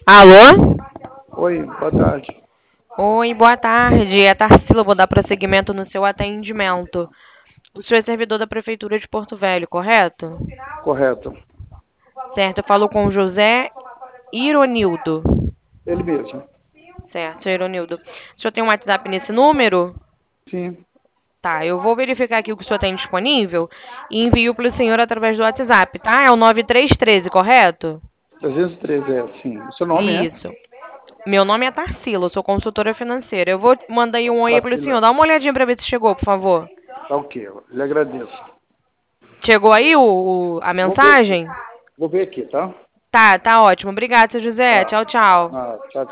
Alô? Oi, boa tarde. Oi, boa tarde. É Tarsila, vou dar prosseguimento no seu atendimento. O senhor é servidor da Prefeitura de Porto Velho, correto? Correto. Certo, eu falo com o José Ironildo. Ele mesmo. Certo, senhor Ironildo. O senhor tem um WhatsApp nesse número? Sim, Tá, eu vou verificar aqui o que o senhor tem disponível e envio para o senhor através do WhatsApp, tá? É o 9313, correto? 313 sim. O seu nome é? Isso. Meu nome é Tarsila, eu sou consultora financeira. Eu vou mandar aí um oi para o senhor. Tarsila. Dá uma olhadinha para ver se chegou, por favor. Tá ok, eu lhe agradeço. Chegou aí a Vou ver aqui. mensagem? Vou ver aqui, tá? Tá ótimo. Obrigada, seu José. Tá. Tchau, tchau. Ah, tchau, tchau.